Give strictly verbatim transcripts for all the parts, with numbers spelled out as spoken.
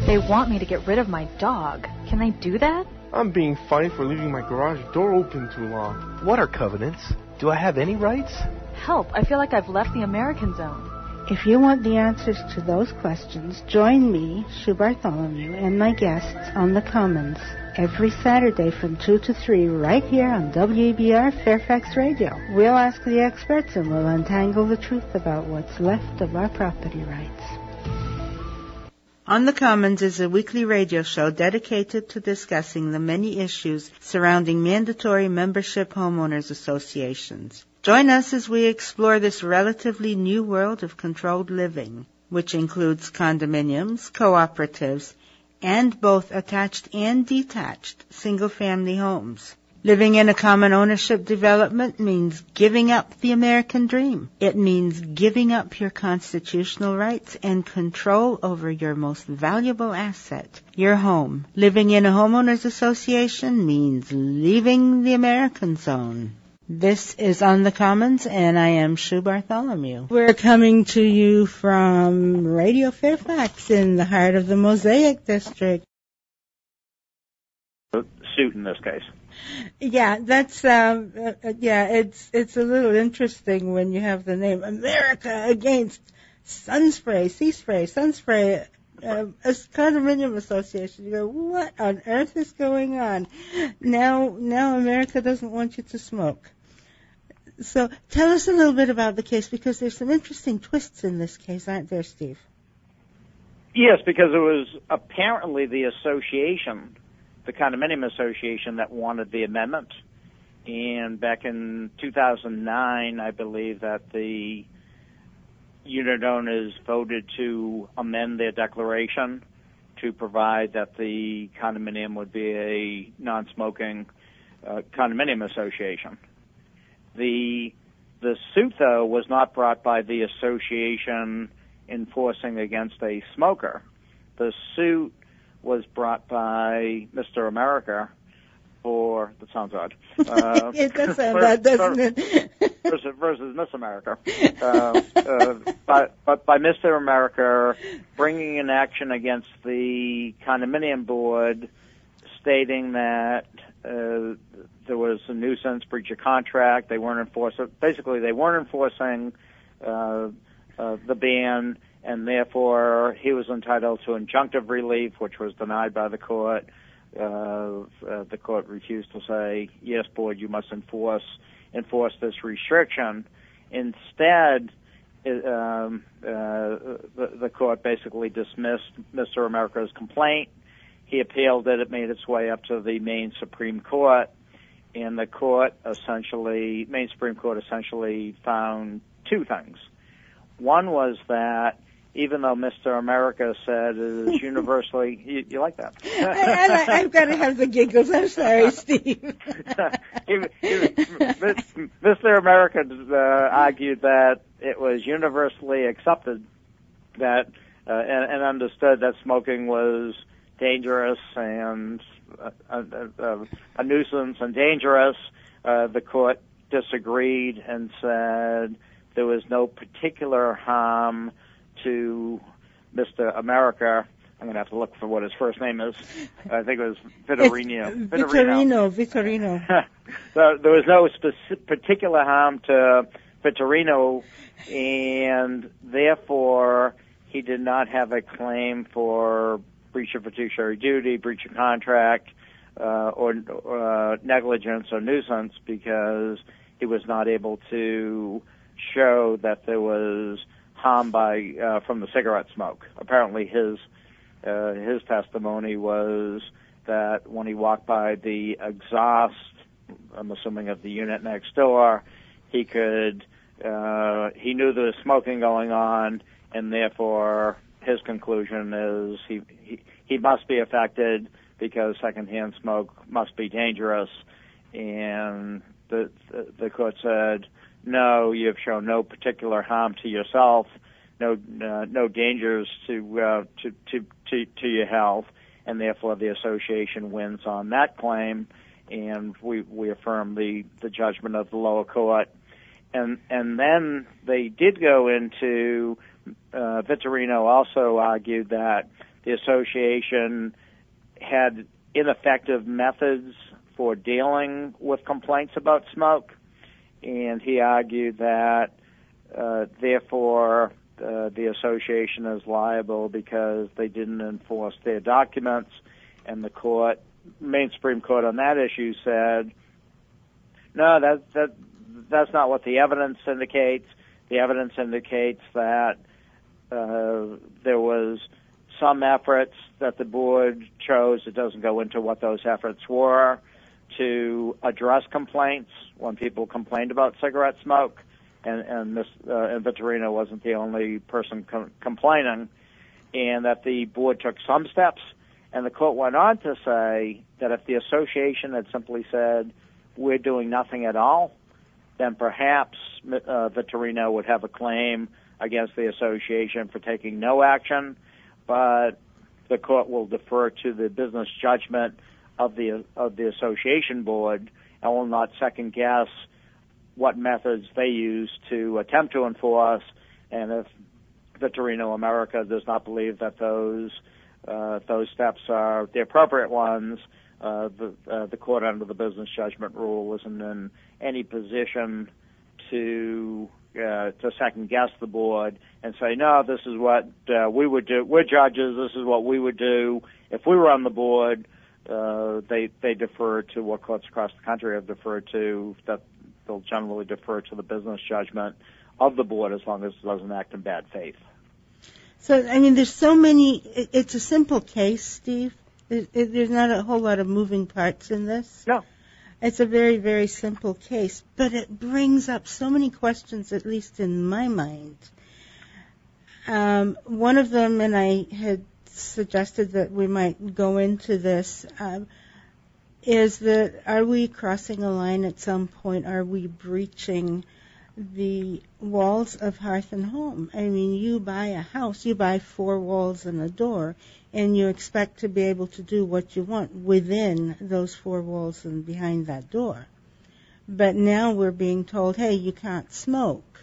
They want me to get rid of my dog. Can they do that? I'm being fined for leaving my garage door open too long. What are covenants? Do I have any rights? Help, I feel like I've left the American zone. If you want the answers to those questions, join me, Sue Bartholomew, and my guests on the Commons every Saturday from two to three right here on W A B R Fairfax Radio. We'll ask the experts and we'll untangle the truth about what's left of our property rights. On the Commons is a weekly radio show dedicated to discussing the many issues surrounding mandatory membership homeowners associations. Join us as we explore this relatively new world of controlled living, which includes condominiums, cooperatives, and both attached and detached single-family homes. Living in a common ownership development means giving up the American dream. It means giving up your constitutional rights and control over your most valuable asset, your home. Living in a homeowners association means leaving the American zone. This is On the Commons, and I am Sue Bartholomew. We're coming to you from Radio Fairfax in the heart of the Mosaic District. Suit in this case. Yeah, that's um, uh, yeah. It's it's a little interesting when you have the name America against Sunspray, Sea Spray, Sunspray, uh, a condominium association. You go, what on earth is going on? Now, now America doesn't want you to smoke. So tell us a little bit about the case, because there's some interesting twists in this case, aren't there, Steve? Yes, because it was apparently the association, the condominium association, that wanted the amendment. And back in two thousand nine, I believe that the unit owners voted to amend their declaration to provide that the condominium would be a non-smoking uh, condominium association. The the suit, though, was not brought by the association enforcing against a smoker. The suit was brought by Mister America for, that sounds odd. Uh, it does sound odd, doesn't it? versus, versus Miss America. Uh, uh, but, but by Mister America bringing an action against the condominium board stating that uh, there was a nuisance, breach of contract, they weren't enforcing, basically they weren't enforcing uh, uh, the ban, and therefore he was entitled to injunctive relief, which was denied by the court. Uh, uh, the court refused to say, yes, board, you must enforce enforce this restriction. Instead, it, um, uh, the, the court basically dismissed Mister America's complaint. He appealed it. It made its way up to the Maine Supreme Court, and the court essentially, Maine Supreme Court essentially found two things. One was that even though Mister America said it is universally, you, you like that? I, I, I've got to have the giggles. I'm sorry, Steve. even, even, Mister America uh, argued that it was universally accepted that uh, and, and understood that smoking was dangerous and uh, uh, a nuisance and dangerous. Uh, the court disagreed and said there was no particular harm to Mister America. I'm going to have to look for what his first name is. I think it was Vitorino. Vitorino. Vitorino. So there was no specific, particular harm to Vitorino, and therefore he did not have a claim for breach of fiduciary duty, breach of contract, uh, or uh, negligence or nuisance, because he was not able to show that there was harm by uh, from the cigarette smoke. Apparently, his uh, his testimony was that when he walked by the exhaust, I'm assuming of the unit next door, he could uh, he knew there was smoking going on, and therefore his conclusion is he he, he must be affected because secondhand smoke must be dangerous, and the the, the court said, no, you've shown no particular harm to yourself, no uh, no dangers to, uh, to to to to your health, and therefore the association wins on that claim, and we we affirm the, the judgment of the lower court, and and then they did go into uh, Vitorino also argued that the association had ineffective methods for dealing with complaints about smoke, and he argued that, uh, therefore, uh, the association is liable because they didn't enforce their documents, and the court, Maine Supreme Court on that issue said, no, that, that, that's not what the evidence indicates. The evidence indicates that uh, there was some efforts that the board chose. It doesn't go into what those efforts were to address complaints when people complained about cigarette smoke, and and, this, uh, and Vittorino wasn't the only person com- complaining, and that the board took some steps. And the court went on to say that if the association had simply said, we're doing nothing at all, then perhaps uh, Vittorino would have a claim against the association for taking no action, but the court will defer to the business judgment of the of the association board and will not second guess what methods they use to attempt to enforce. And if Vittorino America does not believe that those uh, those steps are the appropriate ones, uh, the uh, the court under the business judgment rule isn't in any position to uh, to second guess the board and say, no, this is what uh, we would do. We're judges. This is what we would do if we were on the board. Uh, they they defer to what courts across the country have deferred to. That they'll generally defer to the business judgment of the board as long as it doesn't act in bad faith. So, I mean, there's so many. It, it's a simple case, Steve. It, it, there's not a whole lot of moving parts in this. No. It's a very, very simple case, but it brings up so many questions, at least in my mind. Um, one of them, and I had suggested that we might go into this, um, is that are we crossing a line at some point? Are we breaching the walls of hearth and home? I mean, you buy a house, you buy four walls and a door, and you expect to be able to do what you want within those four walls and behind that door. But now we're being told, hey, you can't smoke.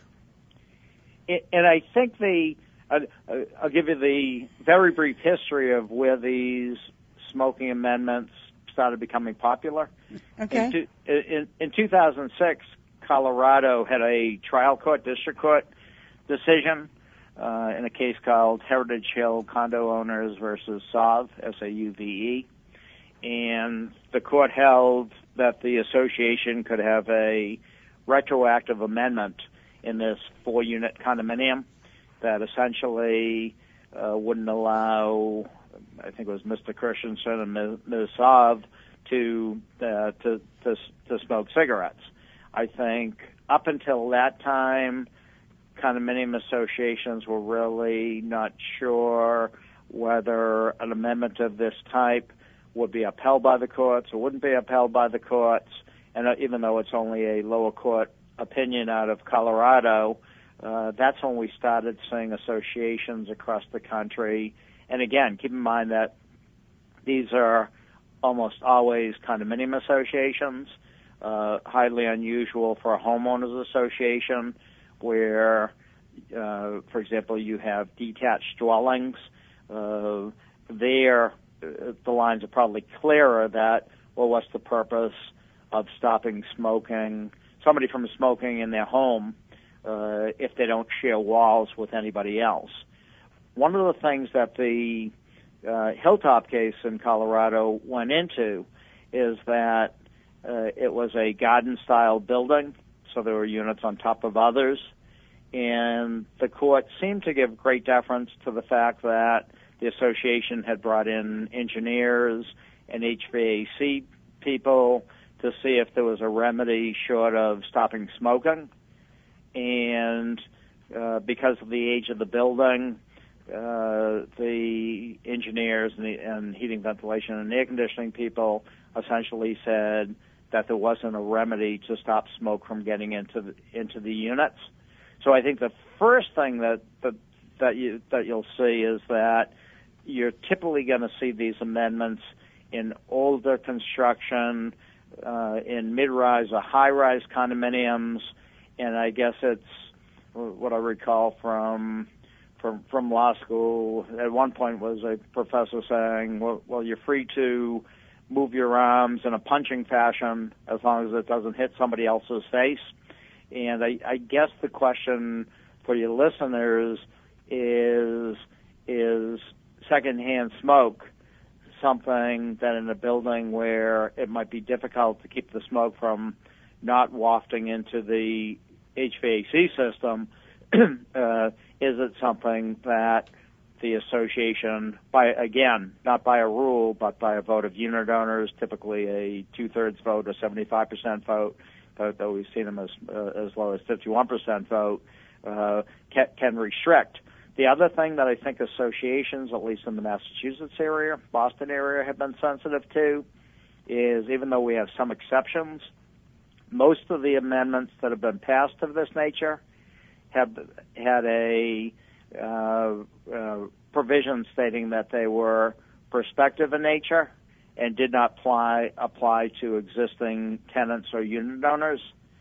And I think the, uh, I'll give you the very brief history of where these smoking amendments started becoming popular. Okay. In, two, in, in two thousand six, Colorado had a trial court, district court decision uh, in a case called Heritage Hill Condo Owners versus Sauve, S A U V E. And the court held that the association could have a retroactive amendment in this four-unit condominium that essentially uh, wouldn't allow, I think it was Mister Christensen and Miz Miz Sauve to, uh, to, to, to smoke cigarettes. I think up until that time, condominium associations were really not sure whether an amendment of this type would be upheld by the courts or wouldn't be upheld by the courts. And even though it's only a lower court opinion out of Colorado, uh, that's when we started seeing associations across the country. And again, keep in mind that these are almost always condominium associations. Uh, highly unusual for a homeowners association where, uh, for example, you have detached dwellings. Uh, there, uh, the lines are probably clearer that, well, what's the purpose of stopping smoking, somebody from smoking in their home uh, if they don't share walls with anybody else? One of the things that the uh, Hilltop case in Colorado went into is that Uh, it was a garden-style building, so there were units on top of others. And the court seemed to give great deference to the fact that the association had brought in engineers and H V A C people to see if there was a remedy short of stopping smoking. And uh, because of the age of the building, uh, the engineers and, the, and heating, ventilation, and air conditioning people essentially said that there wasn't a remedy to stop smoke from getting into the, into the units. So I think the first thing that that, that you that you'll see is that you're typically going to see these amendments in older construction, uh, in mid-rise or high-rise condominiums, and I guess it's what I recall from from from law school. At one point was a professor saying, well, well, you're free to move your arms in a punching fashion as long as it doesn't hit somebody else's face. And I, I guess the question for your listeners is, is secondhand smoke something that in a building where it might be difficult to keep the smoke from not wafting into the H V A C system, uh, is it something that the association, by again, not by a rule, but by a vote of unit owners, typically a two-thirds vote, a seventy-five percent vote, but though we've seen them as uh, as low as fifty-one percent vote, uh, can, can restrict. The other thing that I think associations, at least in the Massachusetts area, Boston area, have been sensitive to is, even though we have some exceptions, most of the amendments that have been passed of this nature have had a uh, uh, provision stating that they were prospective in nature and did not apply, apply to existing tenants or unit owners.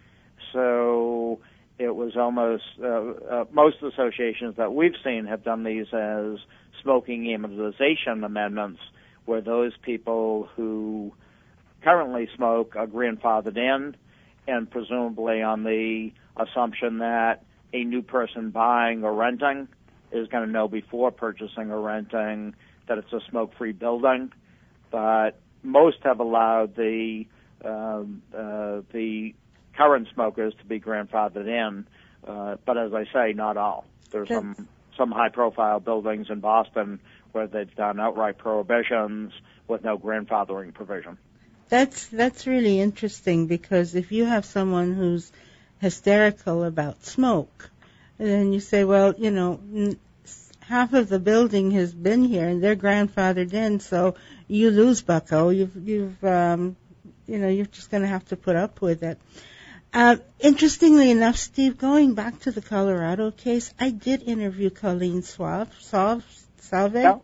So it was almost, uh, uh, most associations that we've seen have done these as smoking amortization amendments, where those people who currently smoke are grandfathered in, and presumably on the assumption that a new person buying or renting is going to know before purchasing or renting that it's a smoke-free building. But most have allowed the um, uh, the current smokers to be grandfathered in, uh, but as I say, not all. There's That's... some some high-profile buildings in Boston where they've done outright prohibitions with no grandfathering provision. That's that's really interesting, because if you have someone who's hysterical about smoke, and then you say, well, you know, n- half of the building has been here and they're grandfathered in, so you lose, bucko. You've you've um, you know, you're just going to have to put up with it. Uh, interestingly enough, Steve, going back to the Colorado case, I did interview Colleen Suave, Salve, Salve Yeah.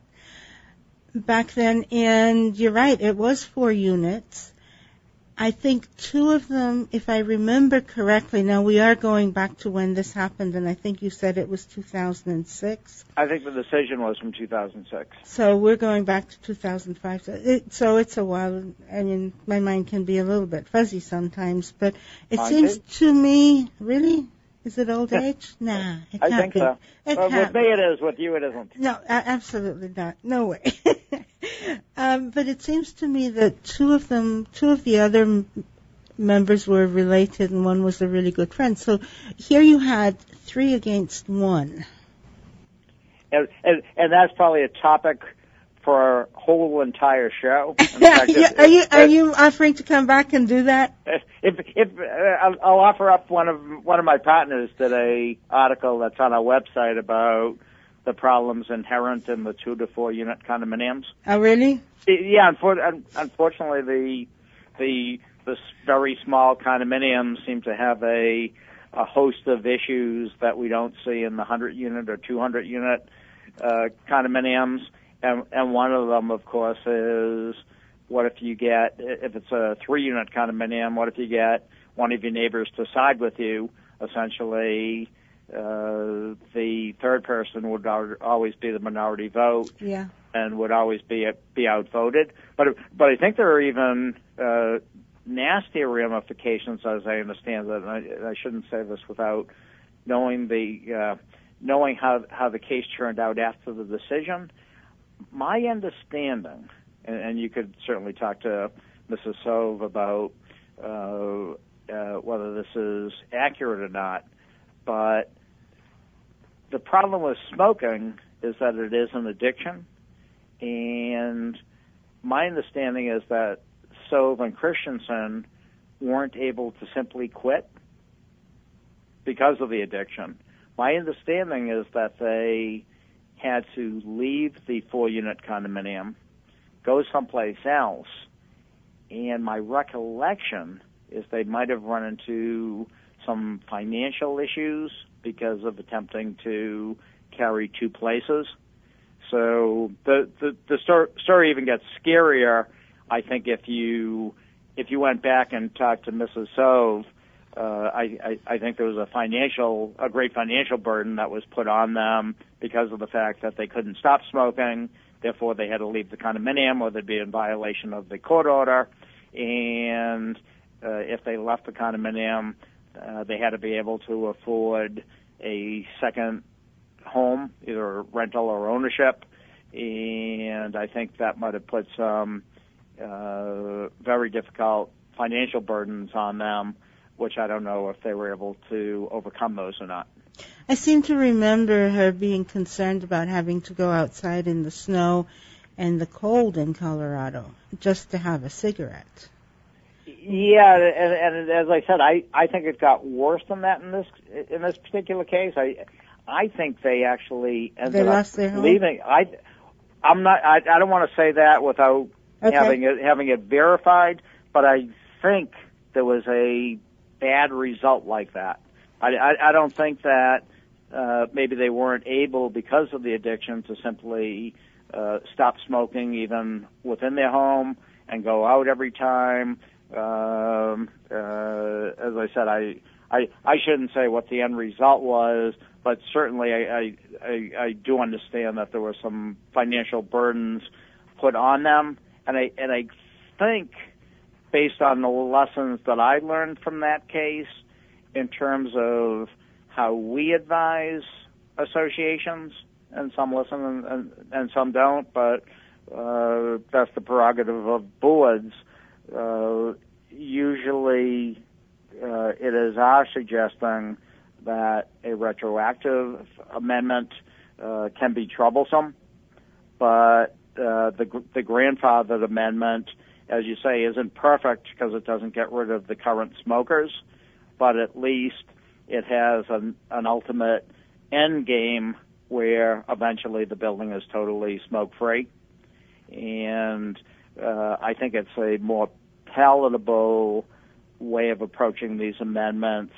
back then, and you're right, it was four units. I think two of them, if I remember correctly, now we are going back to when this happened, and I think you said it was two thousand six. I think the decision was from two thousand six. So we're going back to two thousand five. So, it, so it's a while. I mean, my mind can be a little bit fuzzy sometimes, but it Mine seems too. to me, really? Is it old age? Nah, it I can't think be. so. It Well, can't with me it is, with you it isn't. No, a- absolutely not. No way. um, but it seems to me that two of them, two of the other m- members were related, and one was a really good friend. So here you had three against one. And, and, and that's probably a topic for a whole entire show. In Yeah, fact, yeah, if- are you are if- you offering to come back and do that? If if uh, I'll, I'll offer up one of one of my partners did a article that's on our website about the problems inherent in the two to four unit condominiums. Oh, really? Yeah, unfor- unfortunately, the the the very small condominiums seem to have a a host of issues that we don't see in the hundred unit or two hundred unit uh, condominiums, and and one of them, of course, is what if you get, if it's a three-unit condominium, what if you get one of your neighbors to side with you? Essentially, uh, the third person would al- always be the minority vote Yeah. and would always be be outvoted. But but I think there are even uh, nastier ramifications, as I understand it. And I, I shouldn't say this without knowing the uh, knowing how how the case turned out after the decision. My understanding, and, and you could certainly talk to Missus Sove about uh, uh, whether this is accurate or not, but the problem with smoking is that it is an addiction, and my understanding is that Sove and Christensen weren't able to simply quit because of the addiction. My understanding is that they had to leave the four-unit condominium, go someplace else, and my recollection is they might have run into some financial issues because of attempting to carry two places. So the the, the story, story even gets scarier, I think, if you if you went back and talked to Missus Sove uh, I, I, I think there was a financial, a great financial burden that was put on them because of the fact that they couldn't stop smoking. Therefore, they had to leave the condominium, or they'd be in violation of the court order. And uh, if they left the condominium, uh, they had to be able to afford a second home, either rental or ownership. And I think that might have put some uh, very difficult financial burdens on them, which I don't know if they were able to overcome those or not. I seem to remember her being concerned about having to go outside in the snow and the cold in Colorado just to have a cigarette. Yeah, and, and as I said, I, I think it got worse than that in this in this particular case. I I think they actually ended they up lost their home? leaving. I I'm not. I, I don't want to say that without okay. having it having it verified, but I think there was a bad result like that. I, I, I don't think that uh, maybe they weren't able, because of the addiction, to simply uh, stop smoking even within their home and go out every time. Um, uh, as I said, I, I I shouldn't say what the end result was, but certainly I, I, I, I do understand that there were some financial burdens put on them, and I and I think, based on the lessons that I learned from that case, in terms of how we advise associations, and some listen and, and, and some don't, but uh, that's the prerogative of boards. Uh, usually uh, it is our suggesting that a retroactive amendment uh, can be troublesome, but uh, the, the grandfathered amendment, as you say, isn't perfect because it doesn't get rid of the current smokers, but at least it has an, an ultimate end game where eventually the building is totally smoke-free. And uh, I think it's a more palatable way of approaching these amendments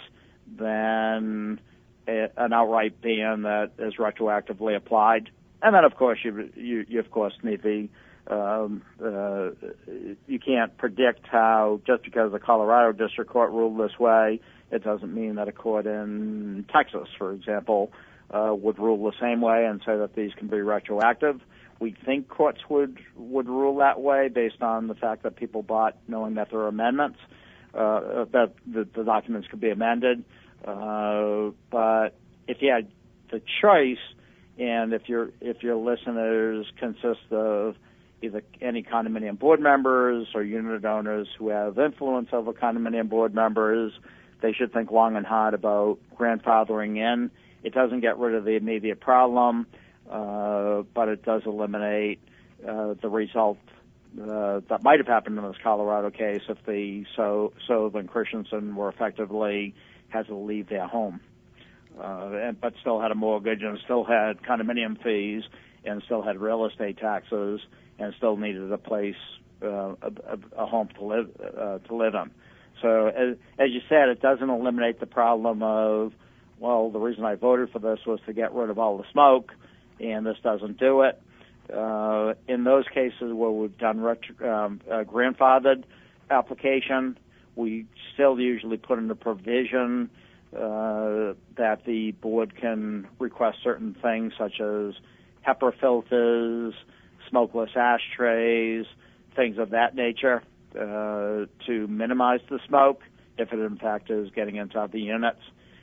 than a, an outright ban that is retroactively applied. And then, of course, you, you, you of course, need the Um, uh, you can't predict how, just because the Colorado District Court ruled this way, it doesn't mean that a court in Texas, for example, uh, would rule the same way and say that these can be retroactive. We think courts would, would rule that way based on the fact that people bought knowing that there are amendments, uh, that the, the documents could be amended. Uh, but if you had the choice, and if your if your listeners consist of either any condominium board members or unit owners who have influence over condominium board members, they should think long and hard about grandfathering in. It doesn't get rid of the immediate problem, uh, but it does eliminate uh, the result uh, that might have happened in this Colorado case if the so Sove and Christensen were effectively had to leave their home, uh, and, but still had a mortgage and still had condominium fees and still had real estate taxes, and still needed a place, uh, a, a home to live uh, to live in. So, as, as you said, it doesn't eliminate the problem of, well, the reason I voted for this was to get rid of all the smoke, and this doesn't do it. Uh, in those cases where we've done retro, um, a grandfathered application, we still usually put in a provision uh, that the board can request certain things such as HEPA filters, smokeless ashtrays, things of that nature, uh, to minimize the smoke if it in fact is getting into the units.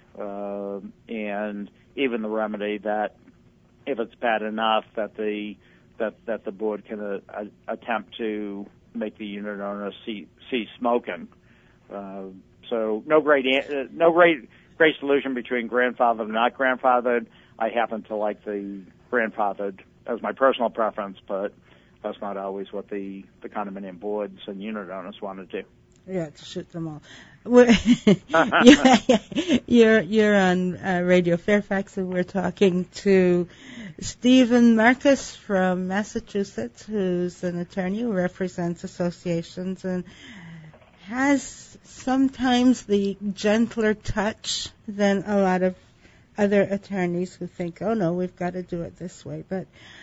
Uh, and even the remedy that if it's bad enough that the that that the board can uh, uh, attempt to make the unit owner see, cease smoking. Uh, so no great uh, no great great solution between grandfathered and not grandfathered. I happen to like the grandfathered as my personal preference, but that's not always what the, the condominium boards and unit owners want to do. Yeah, to shoot them all. We're yeah, you're you're on uh, Radio Fairfax, and we're talking to Stephen Marcus from Massachusetts, who's an attorney who represents associations and has sometimes the gentler touch than a lot of other attorneys who think, oh no, we've got to do it this way. But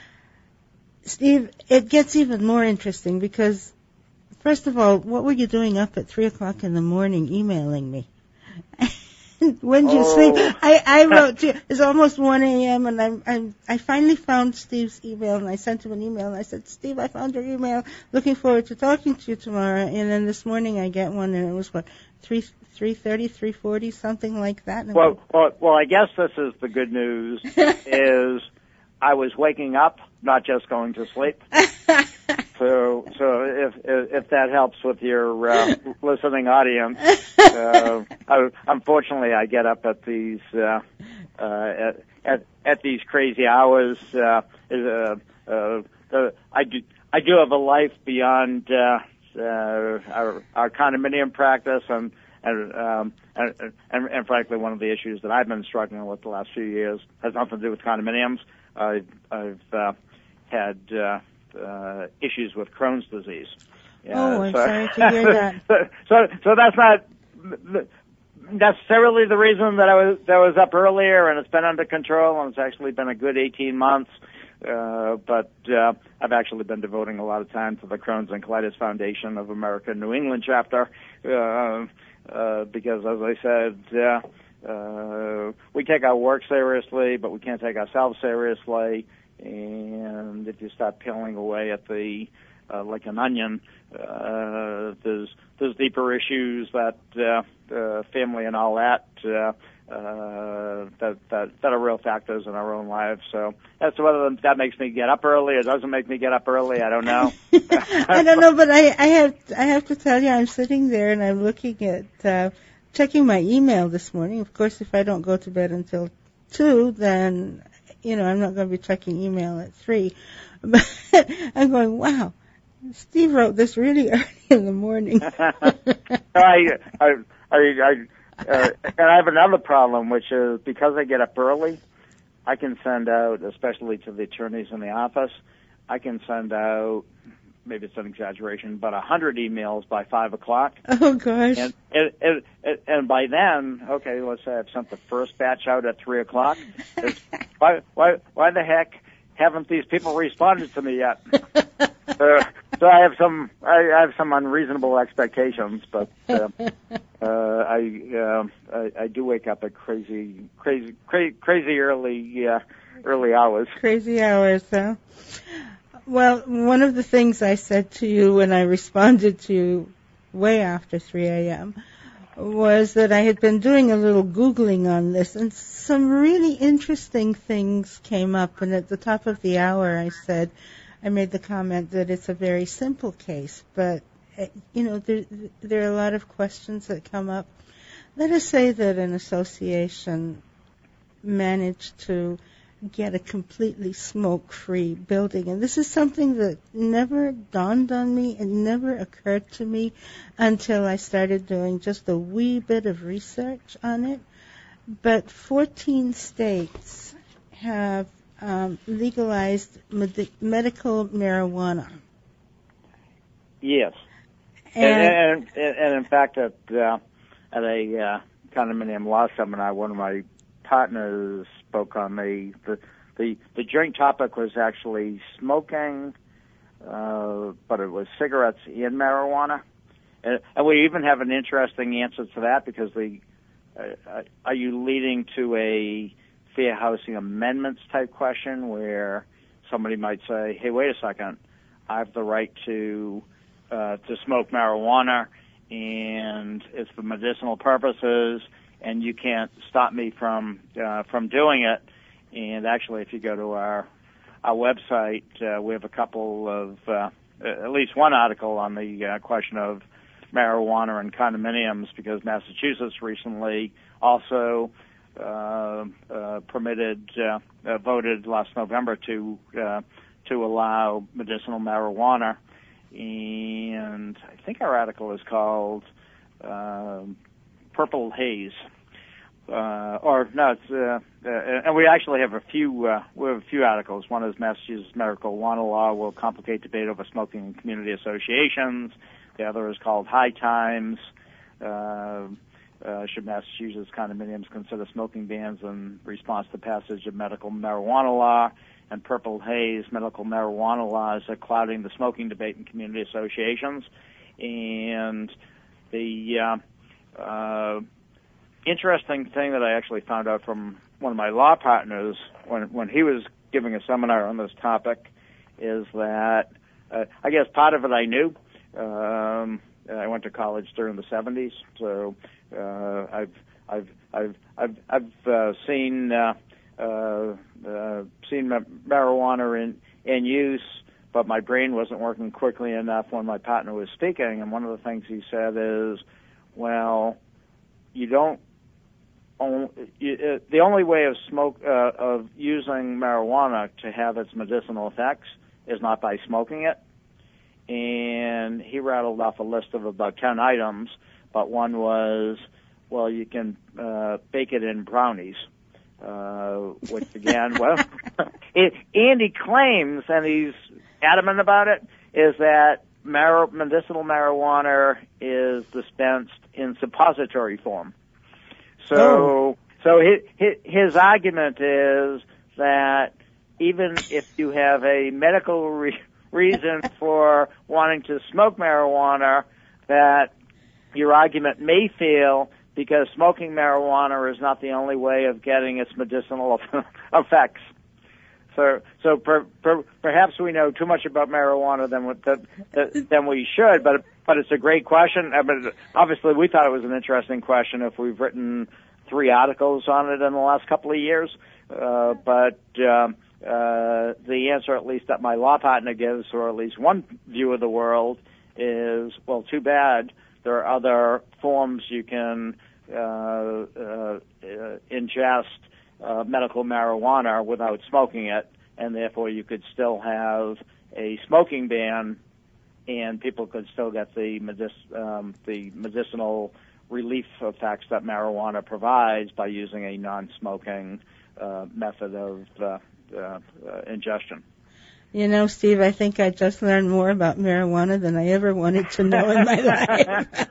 Steve, it gets even more interesting because, first of all, what were you doing up at three o'clock in the morning emailing me? When you Oh. sleep, I, I wrote to you, it's almost one a.m. and I'm, I'm, I finally found Steve's email and I sent him an email and I said, Steve, I found your email. Looking forward to talking to you tomorrow. And then this morning I get one and it was what, three, three thirty, three forty, something like that. And Well, well, well, I guess this is the good news, is I was waking up, not just going to sleep. So, so if if, if that helps with your uh, listening audience, uh, I, unfortunately, I get up at these uh, uh, at, at at these crazy hours. Uh, uh, uh, uh, I do I do have a life beyond uh, uh, our our condominium practice, and and, um, and and and frankly, one of the issues that I've been struggling with the last few years has nothing to do with condominiums. I've I've uh, had uh, uh, issues with Crohn's disease. Yeah, oh, I'm so, sorry to hear that. so, so, so that's not necessarily the reason that I was that I was up earlier, and it's been under control, and it's actually been a good eighteen months. Uh, but uh, I've actually been devoting a lot of time to the Crohn's and Colitis Foundation of America New England chapter, uh, uh, because, as I said, uh, uh, we take our work seriously, but we can't take ourselves seriously. And if you start peeling away at the uh, like an onion, uh, there's there's deeper issues that uh, uh, family and all that. Uh, Uh, that, that that are real factors in our own lives. So as to whether that makes me get up early or doesn't make me get up early, I don't know. I don't know, but I, I have I have to tell you, I'm sitting there and I'm looking at uh, checking my email this morning. Of course, if I don't go to bed until two, then you know I'm not going to be checking email at three. But I'm going, wow, Steve wrote this really early in the morning. I I I. I Uh, and I have another problem, which is because I get up early, I can send out, especially to the attorneys in the office, I can send out, maybe it's an exaggeration, but a hundred emails by five o'clock. Oh gosh! And, and, and, and by then, okay, let's say I've sent the first batch out at three o'clock. why, why, why the heck haven't these people responded to me yet? Uh, so I have some, I, I have some unreasonable expectations, but uh, uh, I, uh, I, I do wake up at crazy, crazy, crazy, crazy early, uh, early hours. Crazy hours, huh? Well, one of the things I said to you when I responded to you way after three a.m. was that I had been doing a little Googling on this, and some really interesting things came up. And at the top of the hour, I said, I made the comment that it's a very simple case, but, you know, there, there are a lot of questions that come up. Let us say that an association managed to get a completely smoke-free building, and this is something that never dawned on me and never occurred to me until I started doing just a wee bit of research on it. But fourteen states have Um, legalized med- medical marijuana. Yes, and and, and, and in fact, at uh, at a uh, condominium law seminar, one of my partners spoke on the the the, the joint topic was actually smoking, uh, but it was cigarettes and marijuana, and, and we even have an interesting answer to that because the uh, are you leading to a fair housing amendments type question where somebody might say, hey, wait a second, I have the right to uh, to smoke marijuana and it's for medicinal purposes and you can't stop me from uh, from doing it. And actually, if you go to our our website, uh, we have a couple of, uh, at least one article on the uh, question of marijuana and condominiums because Massachusetts recently also Uh, uh, permitted, uh, uh, voted last November to uh, to allow medicinal marijuana, and I think our article is called uh, "Purple Haze," uh, or no, it's uh, uh, and we actually have a few uh, we have a few articles. One is Massachusetts marijuana law will complicate debate over smoking in community associations. The other is called High Times. Uh, Uh, should Massachusetts condominiums consider smoking bans in response to passage of medical marijuana law? And Purple Haze, medical marijuana laws are clouding the smoking debate in community associations. And the uh, uh, interesting thing that I actually found out from one of my law partners when when he was giving a seminar on this topic is that uh, I guess part of it I knew. Um, I went to college during the seventies, so uh, I've I've I've I've I've uh, seen uh, uh, uh, seen marijuana in in use, but my brain wasn't working quickly enough when my partner was speaking. And one of the things he said is, well, you don't. Only, you, uh, the only way of smoke uh, of using marijuana to have its medicinal effects is not by smoking it. And he rattled off a list of about ten items, but one was, well, you can uh, bake it in brownies, uh, which again, well, it, and he claims, and he's adamant about it, is that mar- medicinal marijuana is dispensed in suppository form. So, oh. so his, his argument is that even if you have a medical re- reason for wanting to smoke marijuana, that your argument may fail because smoking marijuana is not the only way of getting its medicinal effects. So, so per, per, perhaps we know too much about marijuana than than, than we should, but but it's a great question. I mean, obviously, we thought it was an interesting question. If we've written three articles on it in the last couple of years, uh, but um, uh, the answer, at least that my law partner gives, or at least one view of the world, is, well, too bad. There are other forms you can uh, uh, uh, ingest uh, medical marijuana without smoking it, and therefore you could still have a smoking ban, and people could still get the medic- um, the medicinal relief effects that marijuana provides by using a non-smoking uh, method of uh, uh, uh, ingestion. You know, Steve, I think I just learned more about marijuana than I ever wanted to know in my life.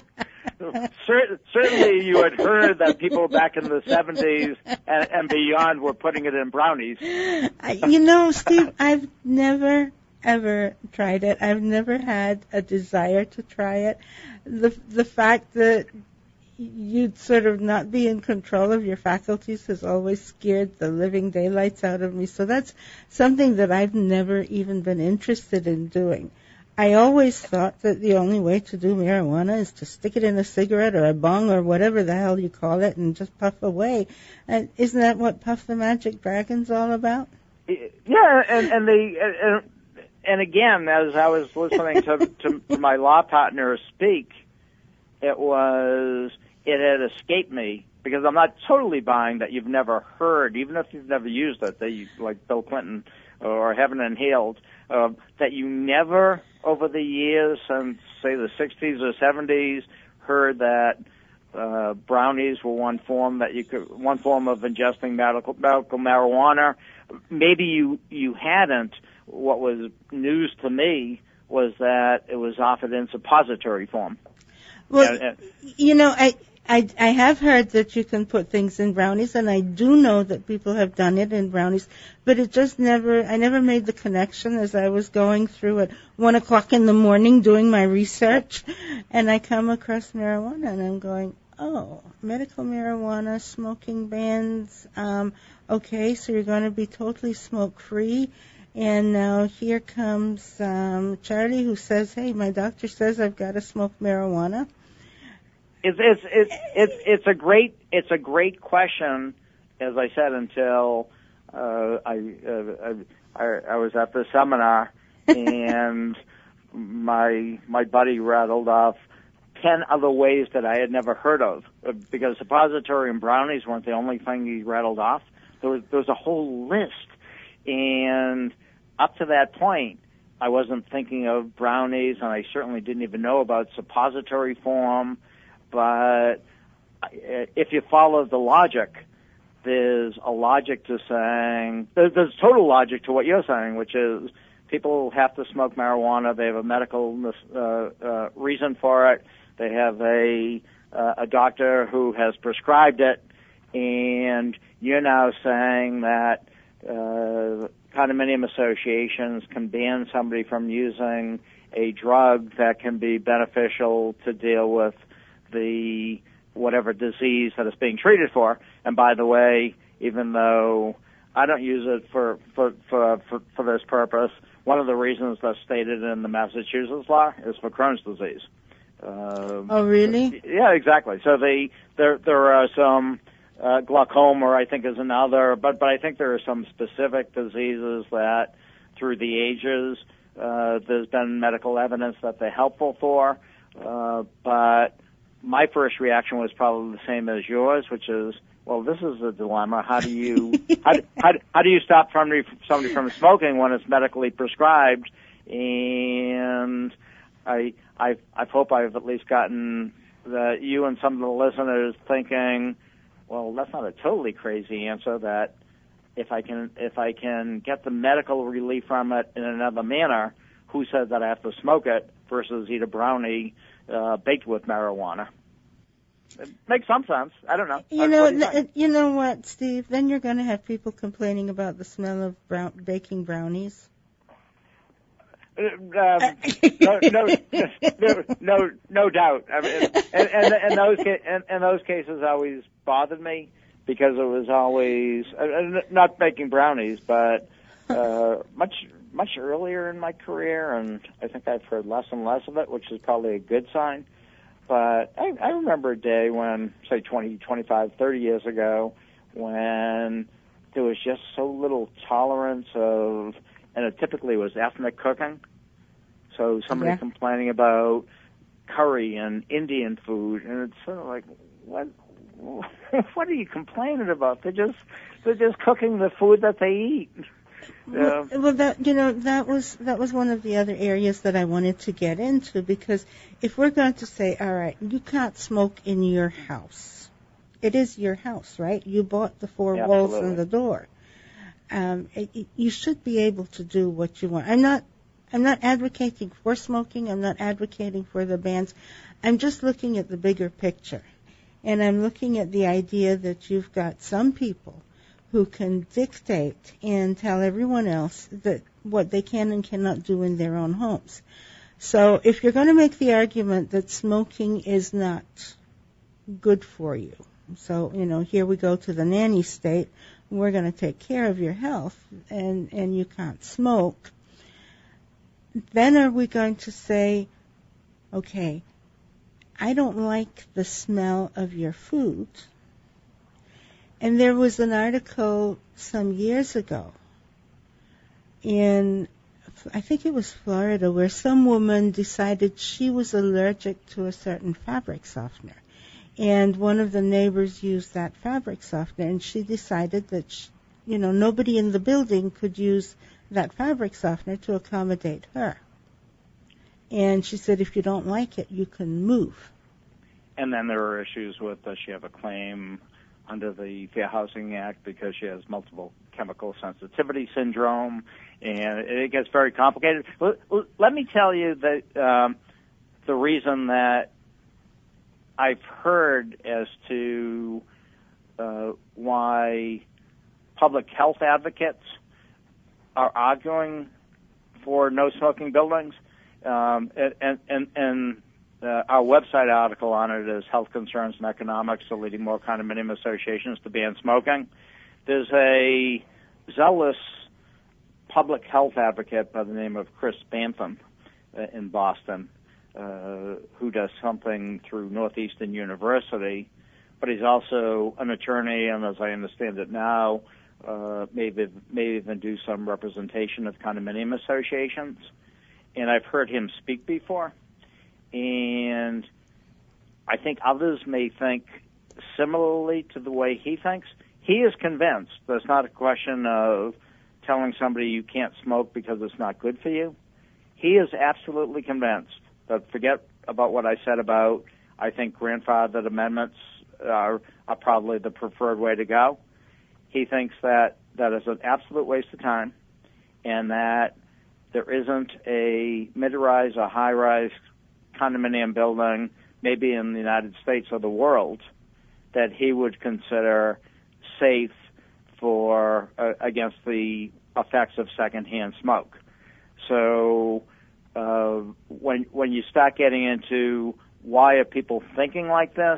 Cer- certainly you had heard that people back in the seventies and, and beyond were putting it in brownies. You know, Steve, I've never, ever tried it. I've never had a desire to try it. The the fact that you'd sort of not be in control of your faculties has always scared the living daylights out of me. So that's something that I've never even been interested in doing. I always thought that the only way to do marijuana is to stick it in a cigarette or a bong or whatever the hell you call it and just puff away. And isn't that what Puff the Magic Dragon's all about? Yeah, and, and the and, and again, as I was listening to, to, to my law partner speak, it was it had escaped me because I'm not totally buying that you've never heard, even if you've never used it, that you, like Bill Clinton or haven't inhaled, uh, that you never over the years since say the sixties or seventies heard that uh, brownies were one form that you could one form of ingesting medical, medical marijuana. Maybe you you hadn't. What was news to me was that it was offered in suppository form. Well, and, and, you know, I, I I have heard that you can put things in brownies, and I do know that people have done it in brownies, but it just never, I never made the connection as I was going through at one o'clock in the morning doing my research, and I come across marijuana, and I'm going, oh, medical marijuana, smoking bans, um, okay, so you're going to be totally smoke-free. And now here comes um, Charlie, who says, "Hey, my doctor says I've got to smoke marijuana." It's it's it's it's it's a great it's a great question, as I said, until uh, I, uh, I I was at the seminar and my my buddy rattled off ten other ways that I had never heard of, because suppository and brownies weren't the only thing he rattled off. There was there was a whole list, and up to that point, I wasn't thinking of brownies, and I certainly didn't even know about suppository form. But if you follow the logic, there's a logic to saying, there's, there's total logic to what you're saying, which is people have to smoke marijuana. They have a medical uh, uh, reason for it. They have a uh, a doctor who has prescribed it, and you're now saying that uh, condominium associations can ban somebody from using a drug that can be beneficial to deal with the whatever disease that it's being treated for. And by the way, even though I don't use it for for for for, for this purpose, one of the reasons that's stated in the Massachusetts law is for Crohn's disease. Uh, oh, really? Yeah, exactly. So the there there are some uh, glaucoma, I think, is another, but but I think there are some specific diseases that through the ages uh, there's been medical evidence that they're helpful for. Uh, but my first reaction was probably the same as yours, which is, well, this is a dilemma. How do you how, how, how do you stop somebody somebody from smoking when it's medically prescribed? And I I I hope I've at least gotten the, you and some of the listeners thinking, well, that's not a totally crazy answer. That if I can if I can get the medical relief from it in another manner, who says that I have to smoke it versus eat a brownie uh, baked with marijuana? It makes some sense. I don't know. You know, you, th- you know what, Steve? Then you're going to have people complaining about the smell of brown- baking brownies. Uh, um, no, no, no, no, no doubt. I mean, and, and, and those and, and those cases always bothered me because it was always uh, not baking brownies, but uh, much much earlier in my career, and I think I've heard less and less of it, which is probably a good sign. But I, I remember a day when, say, twenty, twenty-five, thirty years ago, when there was just so little tolerance of, and it typically was ethnic cooking. So somebody yeah. complaining about curry and Indian food, and it's sort of like, what? What are you complaining about? They're just they're just cooking the food that they eat. Well, well, that you know that was that was one of the other areas that I wanted to get into, because if we're going to say, all right, you can't smoke in your house, it is your house, right? You bought the four yeah, walls absolutely. and the door. Um, it, it, you should be able to do what you want. I'm not I'm not advocating for smoking. I'm not advocating for the bans. I'm just looking at the bigger picture, and I'm looking at the idea that you've got some people who can dictate and tell everyone else that what they can and cannot do in their own homes. So if you're going to make the argument that smoking is not good for you, so, you know, here we go to the nanny state, we're going to take care of your health, and, and you can't smoke, then are we going to say, okay, I don't like the smell of your food. And there was an article some years ago in, I think it was Florida, where some woman decided she was allergic to a certain fabric softener. And one of the neighbors used that fabric softener, and she decided that, she, you know, nobody in the building could use that fabric softener to accommodate her. And she said, if you don't like it, you can move. And then there are issues with, does she have a claim under the Fair Housing Act because she has multiple chemical sensitivity syndrome, and it gets very complicated. Let me tell you that um, the reason that I've heard as to uh, why public health advocates are arguing for no smoking buildings, um, and, and, and Uh, our website article on it is Health Concerns and Economics are Leading More Condominium Associations to Ban Smoking. There's a zealous public health advocate by the name of Chris Bantham uh, in Boston uh, who does something through Northeastern University, but he's also an attorney, and as I understand it now, uh, maybe, maybe even do some representation of condominium associations. And I've heard him speak before. And I think others may think similarly to the way he thinks. He is convinced that it's not a question of telling somebody you can't smoke because it's not good for you. He is absolutely convinced that, forget about what I said about, I think grandfathered amendments are, are probably the preferred way to go. He thinks that that is an absolute waste of time, and that there isn't a mid-rise or high-rise condominium building, maybe in the United States or the world, that he would consider safe for uh, against the effects of secondhand smoke. So uh, when when you start getting into why are people thinking like this,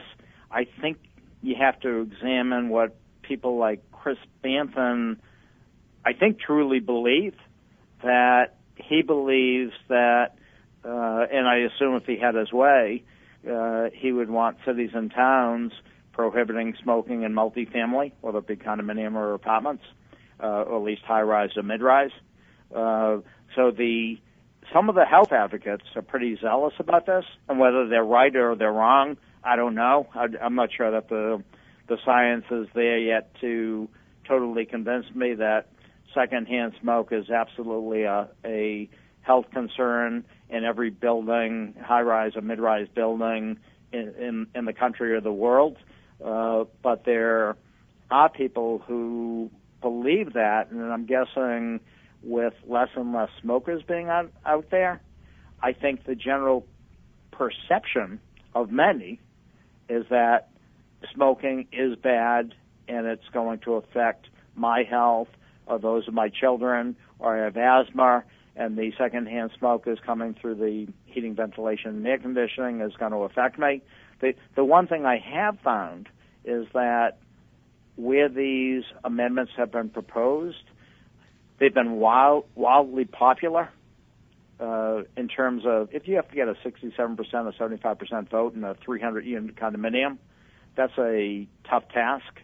I think you have to examine what people like Chris Banton, I think, truly believe. That he believes that, uh, and I assume if he had his way, uh, he would want cities and towns prohibiting smoking in multifamily, whether it be condominium or apartments, uh, or at least high-rise or mid-rise. Uh, so the some of the health advocates are pretty zealous about this, and whether they're right or they're wrong, I don't know. I, I'm not sure that the the science is there yet to totally convince me that secondhand smoke is absolutely a, a health concern in every building, high-rise or mid-rise building in, in, in the country or the world. Uh, but there are people who believe that, and I'm guessing with less and less smokers being out, out there, I think the general perception of many is that smoking is bad and it's going to affect my health or those of my children, or I have asthma, and the secondhand smoke is coming through the heating, ventilation, and air conditioning is going to affect me. The, the one thing I have found is that where these amendments have been proposed, they've been wild, wildly popular uh, in terms of if you have to get a sixty-seven percent or seventy-five percent vote in a three hundred unit condominium, that's a tough task.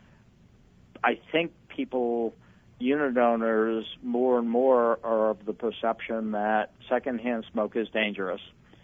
I think people, unit owners, more and more are of the perception that secondhand smoke is dangerous,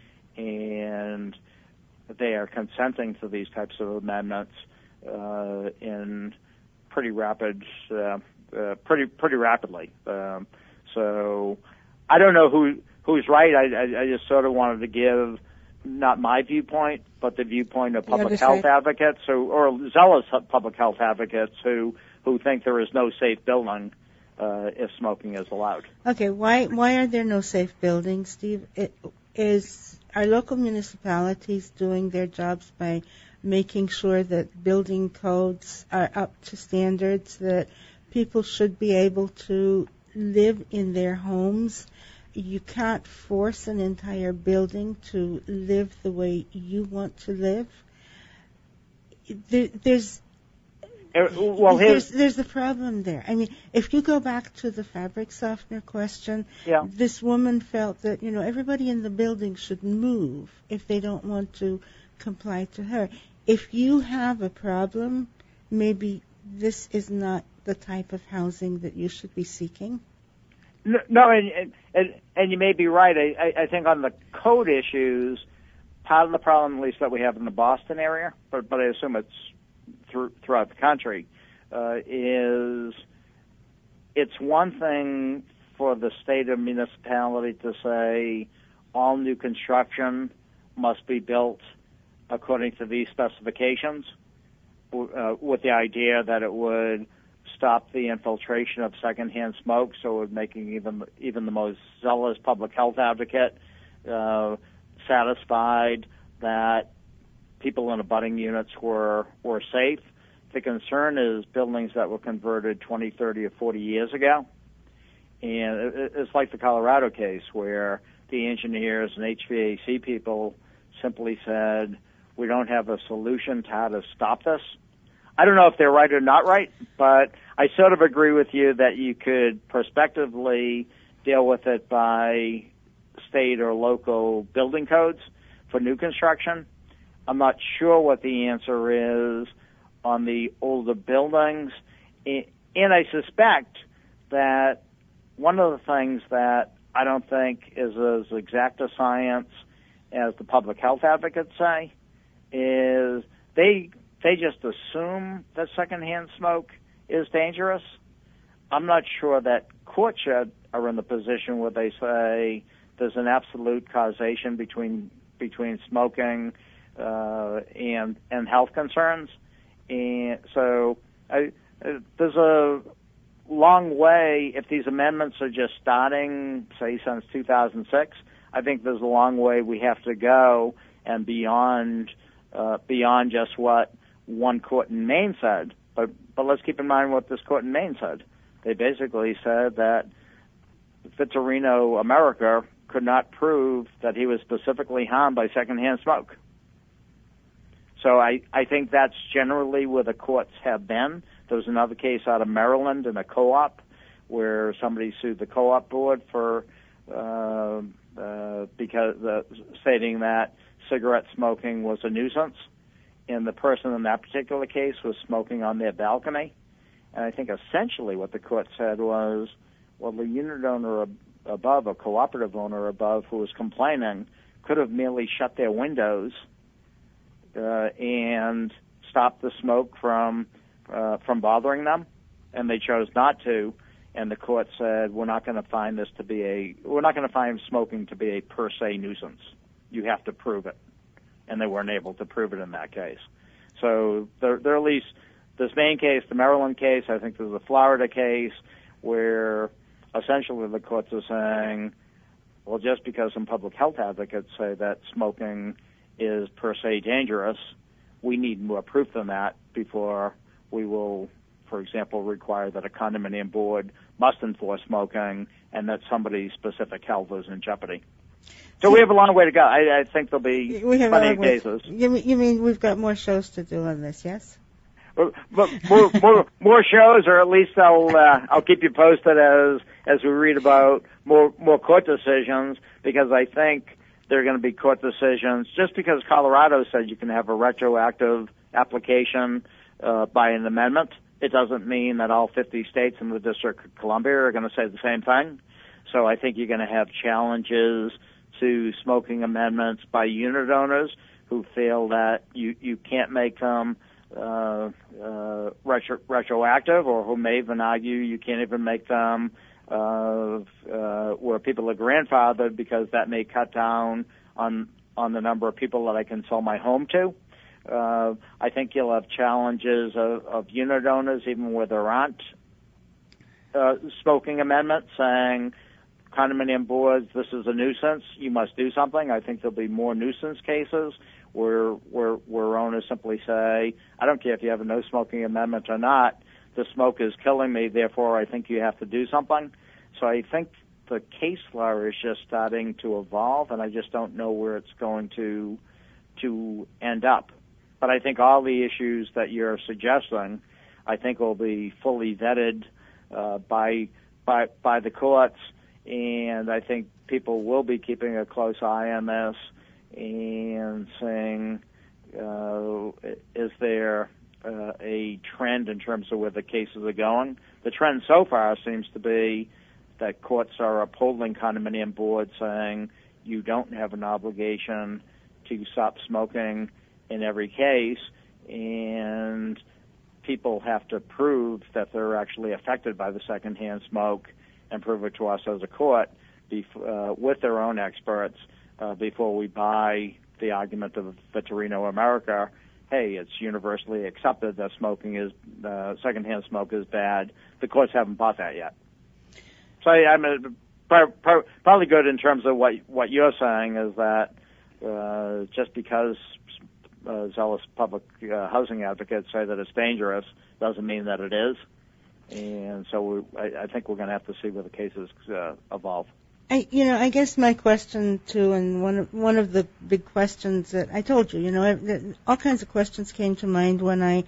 and they are consenting to these types of amendments uh, in pretty rapid, uh, uh, pretty pretty rapidly. Um, so I don't know who who's right. I, I, I just sort of wanted to give not my viewpoint, but the viewpoint of public health advocates, who, or zealous public health advocates who who think there is no safe building uh, if smoking is allowed. Okay, why why are there no safe buildings, Steve? It, is are local municipalities doing their jobs by making sure that building codes are up to standards, that people should be able to live in their homes? You can't force an entire building to live the way you want to live. There, there's Uh, well, there's, there's a problem there. I mean, if you go back to the fabric softener question, yeah. this woman felt that, you know, everybody in the building should move if they don't want to comply to her. If you have a problem, maybe this is not the type of housing that you should be seeking. No, and, and, and you may be right. I, I think on the code issues, part of the problem, at least that we have in the Boston area, but, but I assume it's through, throughout the country, uh, is it's one thing for the state or municipality to say all new construction must be built according to these specifications, uh, with the idea that it would stop the infiltration of secondhand smoke, so it making even even the most zealous public health advocate uh, satisfied that people in abutting units were were safe. The concern is buildings that were converted twenty, thirty, or forty years ago, and it, it's like the Colorado case where the engineers and H V A C people simply said, "We don't have a solution to how to stop this." I don't know if they're right or not right, but I sort of agree with you that you could prospectively deal with it by state or local building codes for new construction. I'm not sure what the answer is on the older buildings, and I suspect that one of the things that I don't think is as exact a science as the public health advocates say is they They just assume that secondhand smoke is dangerous. I'm not sure that courts are in the position where they say there's an absolute causation between between smoking uh, and and health concerns. And so I, uh, there's a long way. If these amendments are just starting, say, since two thousand six, I think there's a long way we have to go and beyond uh, beyond just what one court in Maine said, but but let's keep in mind what this court in Maine said. They basically said that Vittorino America could not prove that he was specifically harmed by secondhand smoke. So I, I think that's generally where the courts have been. There was another case out of Maryland in a co-op where somebody sued the co-op board for uh, uh, because uh, stating that cigarette smoking was a nuisance, and the person in that particular case was smoking on their balcony. And I think essentially what the court said was, well, the unit owner ab- above, a cooperative owner above who was complaining, could have merely shut their windows uh, and stopped the smoke from uh, from bothering them, and they chose not to. And the court said, we're not going to find this to be a, we're not going to find smoking to be a per se nuisance. You have to prove it. And they weren't able to prove it in that case. So there, there are at least this main case, the Maryland case, I think there's a Florida case where essentially the courts are saying, well, just because some public health advocates say that smoking is per se dangerous, we need more proof than that before we will, for example, require that a condominium board must enforce smoking and that somebody's specific health is in jeopardy. So we have a long way to go. I, I think there'll be we have plenty of cases. You mean, you mean we've got more shows to do on this, yes? But, but more, more, more shows, or at least I'll uh, I'll keep you posted as as we read about more more court decisions, because I think there are going to be court decisions. Just because Colorado said you can have a retroactive application uh, by an amendment, it doesn't mean that all fifty states and the District of Columbia are going to say the same thing. So I think you're going to have challenges to smoking amendments by unit owners who feel that you, you can't make them uh, uh, retro, retroactive, or who may even argue you can't even make them uh, uh, where people are grandfathered, because that may cut down on on the number of people that I can sell my home to. Uh, I think you'll have challenges of, of unit owners, even where there aren't uh, smoking amendments, saying, condominium boards, this is a nuisance, you must do something. I think there'll be more nuisance cases where, where, where owners simply say, I don't care if you have a no smoking amendment or not, the smoke is killing me, therefore I think you have to do something. So I think the case law is just starting to evolve, and I just don't know where it's going to, to end up. But I think all the issues that you're suggesting, I think will be fully vetted uh, by, by, by the courts. And I think people will be keeping a close eye on this and saying, uh, is there uh, a trend in terms of where the cases are going? The trend so far seems to be that courts are upholding condominium boards, saying you don't have an obligation to stop smoking in every case, and people have to prove that they're actually affected by the secondhand smoke and prove it to us as a court bef- uh, with their own experts uh, before we buy the argument of Vitorino America. Hey, it's universally accepted that smoking is uh, secondhand smoke is bad. The courts haven't bought that yet. So I, I'm a, pro- pro- probably good in terms of what what you're saying is that uh, just because uh, zealous public uh, housing advocates say that it's dangerous doesn't mean that it is. And so we, I, I think we're going to have to see where the cases uh, evolve. I, you know, I guess my question too, and one of, one of the big questions that I told you, you know, I, all kinds of questions came to mind when I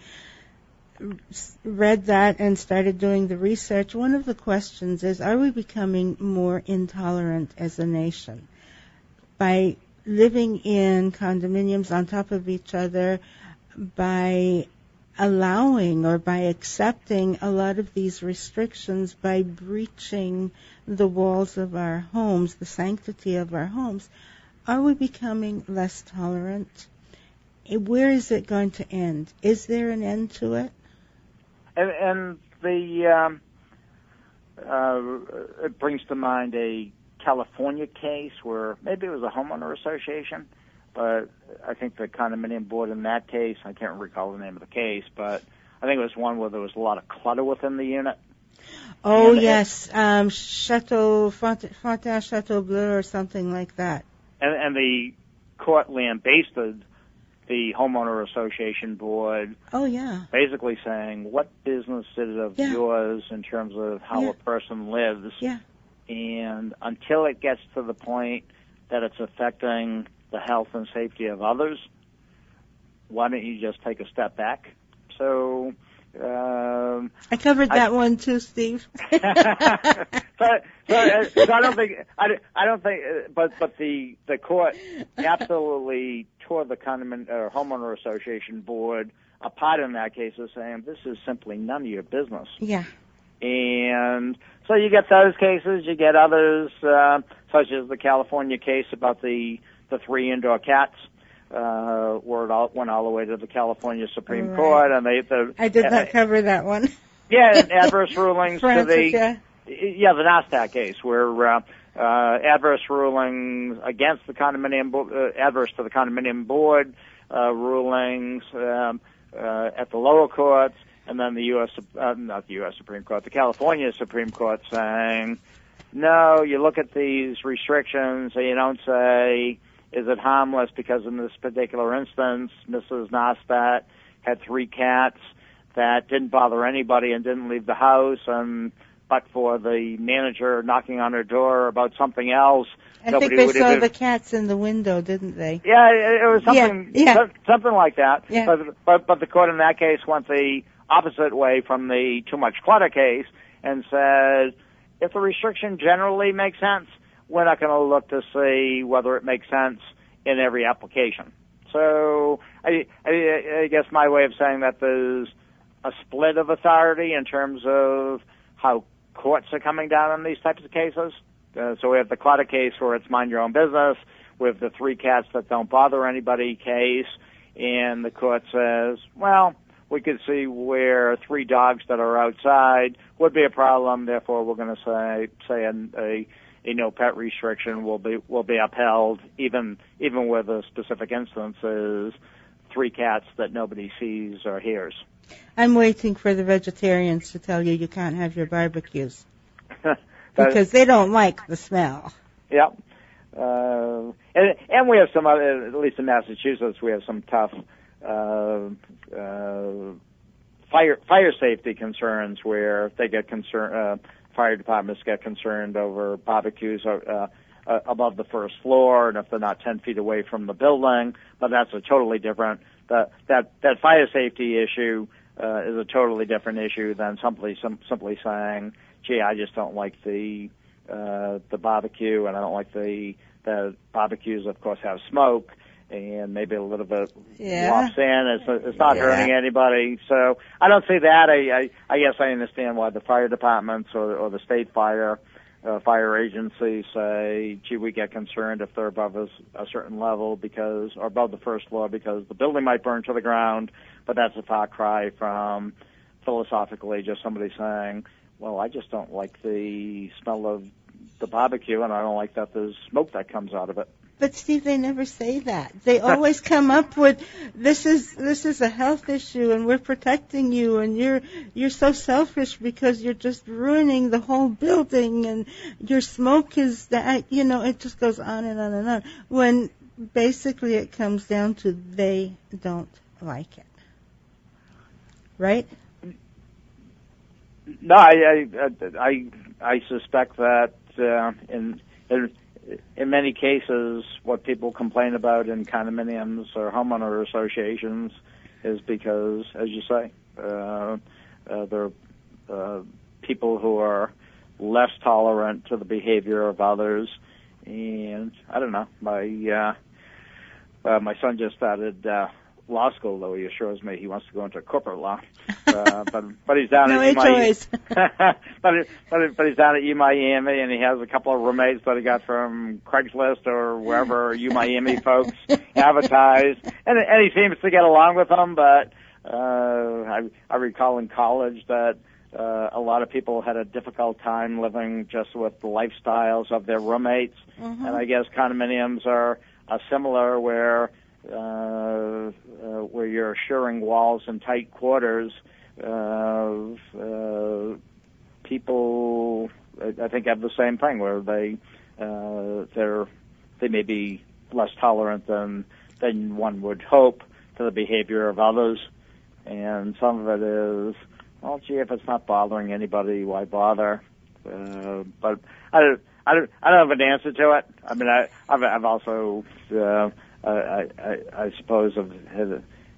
read that and started doing the research. One of the questions is, are we becoming more intolerant as a nation by living in condominiums on top of each other, by allowing or by accepting a lot of these restrictions, by breaching the walls of our homes, the sanctity of our homes? Are we becoming less tolerant? Where is it going to end? Is there an end to it? And, and the um, uh, it brings to mind a California case where maybe it was a homeowner association, but I think the condominium board in that case, I can't recall the name of the case, but I think it was one where there was a lot of clutter within the unit. Oh, and yes, it, um, Chateau, Fontaine Chateau Bleu or something like that. And, and the court lambasted the homeowner association board. Oh, yeah. Basically saying, what business is it of yeah. yours in terms of how yeah. a person lives? Yeah. And until it gets to the point that it's affecting the health and safety of others, why don't you just take a step back? So, um, I covered that I, one too, Steve. so, so, uh, so I don't think I, I don't think, uh, but but the the court absolutely tore the condominium or homeowner association board apart in that case, of saying this is simply none of your business. Yeah. And so you get those cases, you get others, uh, such as the California case about the the three indoor cats. Uh, where it all, went all the way to the California Supreme right. Court, and they. The, I did not uh, cover that one. Yeah, adverse rulings Francis, to the. Yeah. yeah, the Nasdaq case, where uh, uh, adverse rulings against the condominium, bo- uh, adverse to the condominium board uh, rulings um, uh, at the lower courts, and then the U S. Uh, not the U S. Supreme Court, the California Supreme Court saying, no, you look at these restrictions and you don't say, is it harmless? Because in this particular instance, Missus Nasdaq had three cats that didn't bother anybody and didn't leave the house, and but for the manager knocking on her door about something else, I nobody think they would saw have the cats in the window, didn't they? Yeah, it, it was something, yeah, yeah. So, something like that. Yeah. But, but but the court in that case went the opposite way from the too much clutter case and said, if the restriction generally makes sense, we're not going to look to see whether it makes sense in every application. So I, I, I guess my way of saying that there's a split of authority in terms of how courts are coming down on these types of cases. Uh, so we have the clutter case where it's mind your own business. We have the three cats that don't bother anybody case, and the court says, well, we could see where three dogs that are outside would be a problem. Therefore, we're going to say say a, a a no pet restriction will be will be upheld, even even where the specific instance is three cats that nobody sees or hears. I'm waiting for the vegetarians to tell you you can't have your barbecues because they don't like the smell. Yeah, uh, and and we have some other, at least in Massachusetts, we have some tough uh, uh, fire fire safety concerns where they get concerned. Uh, fire departments get concerned over barbecues uh, uh, above the first floor, and if they're not ten feet away from the building. But that's a totally different. That that that fire safety issue uh, is a totally different issue than simply sim- simply saying, "Gee, I just don't like the uh, the barbecue, and I don't like the the barbecues. Of course, have smoke." And maybe a little bit yeah. wafts in. It's, it's not yeah. hurting anybody. So I don't see that. I, I, I guess I understand why the fire departments or, or the state fire uh, fire agencies say, gee, we get concerned if they're above a, a certain level because, or above the first floor because the building might burn to the ground. But that's a far cry from philosophically just somebody saying, well, I just don't like the smell of the barbecue and I don't like that there's smoke that comes out of it. But Steve, they never say that. They always come up with this is this is a health issue, and we're protecting you, and you're you're so selfish because you're just ruining the whole building, and your smoke is that you know it just goes on and on and on. When basically it comes down to they don't like it, right? No, I I I, I suspect that uh, in. in In many cases, what people complain about in condominiums or homeowner associations is because, as you say, uh, uh, there are uh, people who are less tolerant to the behavior of others. And I don't know, my uh, uh, my son just started uh, law school, though he assures me he wants to go into corporate law. Uh, but but he's down no at U Miami. but, but but he's down at U Miami, and he has a couple of roommates that he got from Craigslist or wherever U Miami folks advertise, and and he seems to get along with them. But uh, I I recall in college that uh, a lot of people had a difficult time living just with the lifestyles of their roommates, mm-hmm. and I guess condominiums are, are similar where. Uh, uh, where you're sharing walls and tight quarters, uh, uh, people, I think, have the same thing where they uh, they're they may be less tolerant than than one would hope to the behavior of others, and some of it is, well, gee, if it's not bothering anybody, why bother? Uh, but I don't, I don't, I don't have an answer to it. I mean, I, I've, I've also. Uh, I, I, I suppose have, have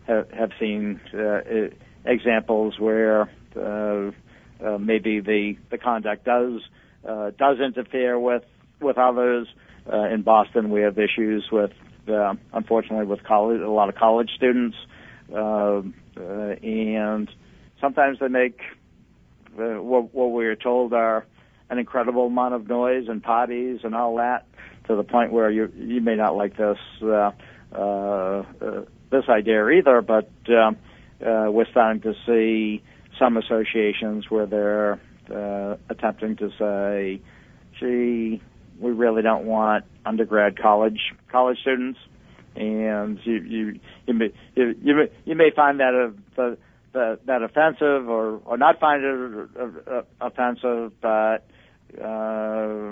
have, have seen uh, examples where uh, uh, maybe the, the conduct does uh, does interfere with with others. Uh, in Boston, we have issues with, uh, unfortunately, with college, a lot of college students, uh, uh, and sometimes they make uh, what, what we are told are an incredible amount of noise and parties and all that, to the point where you you may not like this uh, uh, uh, this idea either. But uh, uh, we're starting to see some associations where they're uh, attempting to say, "Gee, we really don't want undergrad college college students," and you you you may you, you may, you may find that uh, that, that offensive or or not find it uh, offensive, but uh,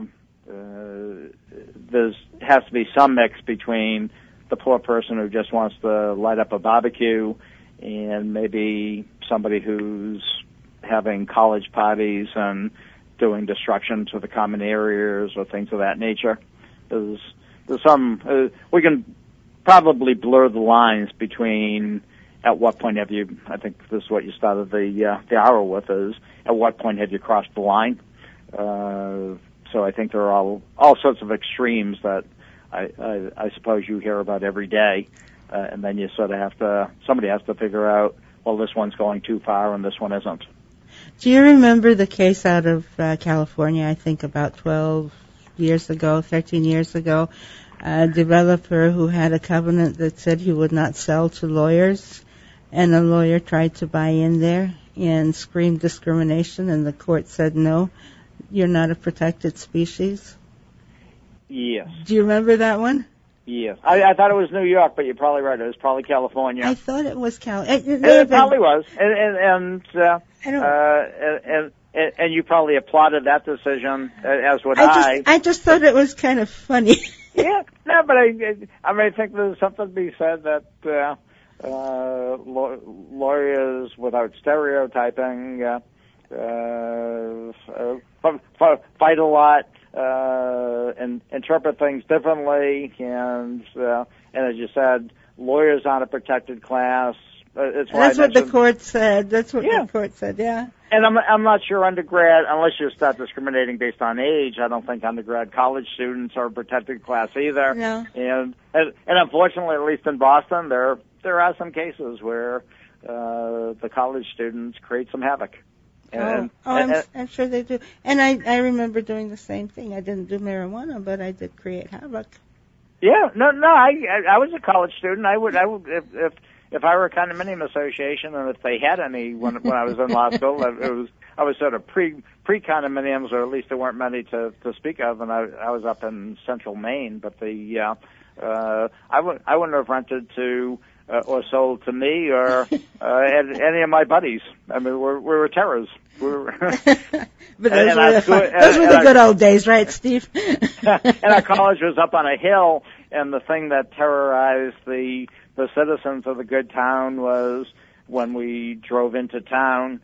uh, there's has to be some mix between the poor person who just wants to light up a barbecue and maybe somebody who's having college parties and doing destruction to the common areas or things of that nature. There's, there's some, uh, we can probably blur the lines between at what point have you, I think this is what you started the, uh, the hour with, is at what point have you crossed the line? Uh, so I think there are all, all sorts of extremes that I, I, I suppose you hear about every day. Uh, and then you sort of have to, somebody has to figure out, well, this one's going too far and this one isn't. Do you remember the case out of uh, California, I think about twelve years ago, thirteen years ago, a developer who had a covenant that said he would not sell to lawyers, and a lawyer tried to buy in there and screamed discrimination, and the court said, no, you're not a protected species? Yes. Do you remember that one? Yes. I, I thought it was New York, but you're probably right. It was probably California. I thought it was Cal. It, it, it, it probably was. And, and, and uh, I don't, uh, and, and, and you probably applauded that decision, as would I. I. Just, I just thought it was kind of funny. Yeah, no, but I, I mean, I think there's something to be said that uh, uh, lawyers, without stereotyping, uh, uh, fight a lot. Uh, and interpret things differently, and uh, and as you said, lawyers aren't a protected class. Uh, it's That's what the court said. That's what yeah. the court said. Yeah. And I'm I'm not sure undergrad, unless you start discriminating based on age. I don't think undergrad college students are a protected class either. No. And and, and unfortunately, at least in Boston, there there are some cases where uh, the college students create some havoc. And, oh, oh I'm, I'm sure they do. And I, I remember doing the same thing. I didn't do marijuana, but I did create havoc. Yeah, no, no. I, I, I was a college student. I would, I would, if, if, if I were a condominium association, and if they had any when, when I was in law school, it was, I was sort of pre, pre condominiums, or at least there weren't many to, to speak of. And I, I was up in central Maine, but the, uh, uh, I would, I wouldn't have rented to. Uh, or sold to me or uh, any of my buddies. I mean, we're, we were terrors. We were but those and, and were, the, school, fun, those and, were the good our, old days, right, Steve? And our college was up on a hill, and the thing that terrorized the the citizens of the good town was when we drove into town.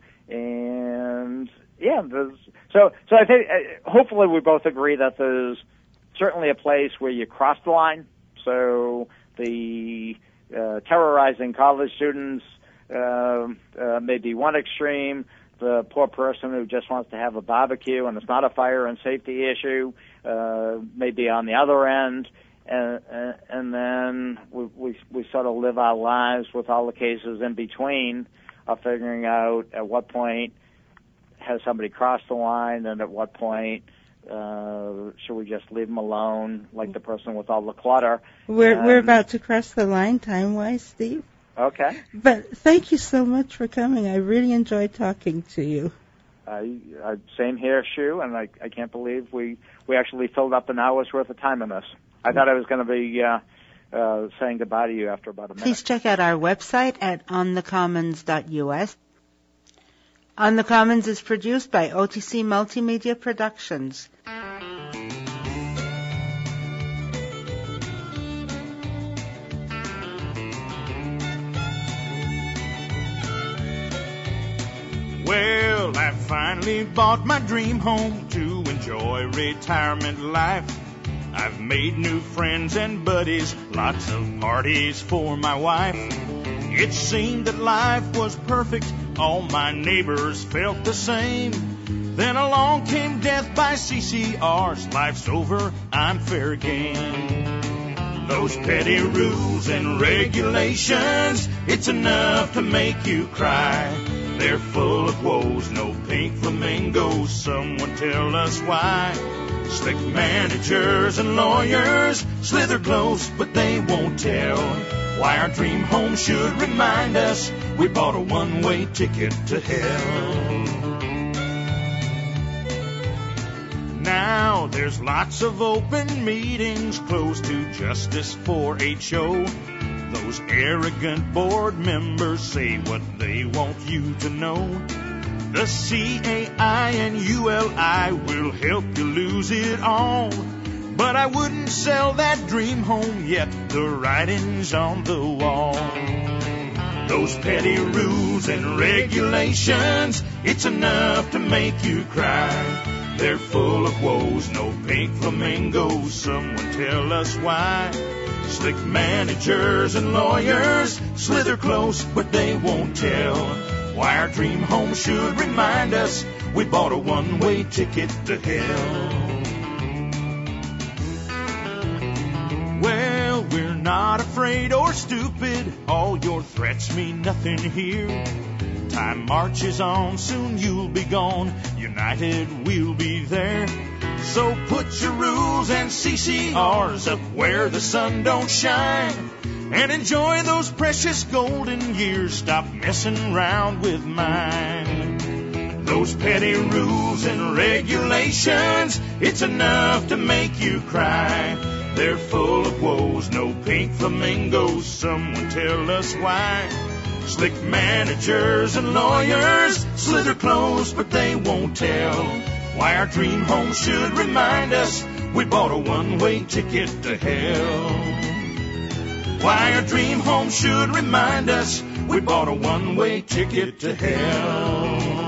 And yeah, there's, so so I think uh, hopefully we both agree that there's certainly a place where you cross the line. So the Uh, terrorizing college students uh, uh, may be one extreme. The poor person who just wants to have a barbecue and it's not a fire and safety issue uh, may be on the other end. And, uh, and then we, we, we sort of live our lives with all the cases in between of figuring out at what point has somebody crossed the line and at what point Uh, should we just leave them alone, like the person with all the clutter? We're and, we're about to cross the line time-wise, Steve. Okay. But thank you so much for coming. I really enjoyed talking to you. Uh, uh, same here, Shu, and I, I can't believe we, we actually filled up an hour's worth of time in this. I thought I was going to be uh, uh, saying goodbye to you after about a minute. Please check out our website at on the commons dot u s. On the Commons is produced by O T C Multimedia Productions. Well, I finally bought my dream home to enjoy retirement life. I've made new friends and buddies, lots of parties for my wife. It seemed that life was perfect, all my neighbors felt the same. Then along came death by C C Rs, life's over, I'm fair game. Those petty rules and regulations, it's enough to make you cry. They're full of woes, no pink flamingos, someone tell us why. Slick managers and lawyers slither close, but they won't tell why our dream home should remind us we bought a one-way ticket to hell. Now there's lots of open meetings closed to justice for H O. Those arrogant board members say what they want you to know. The C A I and U L I will help you lose it all. But I wouldn't sell that dream home yet, the writing's on the wall. Those petty rules and regulations, it's enough to make you cry. They're full of woes, no pink flamingos, someone tell us why. Slick managers and lawyers slither close, but they won't tell why our dream home should remind us we bought a one-way ticket to hell. Well, we're not afraid or stupid, all your threats mean nothing here. Time marches on, soon you'll be gone, united we'll be there. So put your rules and C C Rs up where the sun don't shine, and enjoy those precious golden years, stop messing around with mine. Those petty rules and regulations, it's enough to make you cry. They're full of woes, no pink flamingos, someone tell us why. Slick managers and lawyers slither close, but they won't tell why our dream home should remind us we bought a one-way ticket to hell. Why our dream home should remind us we bought a one-way ticket to hell.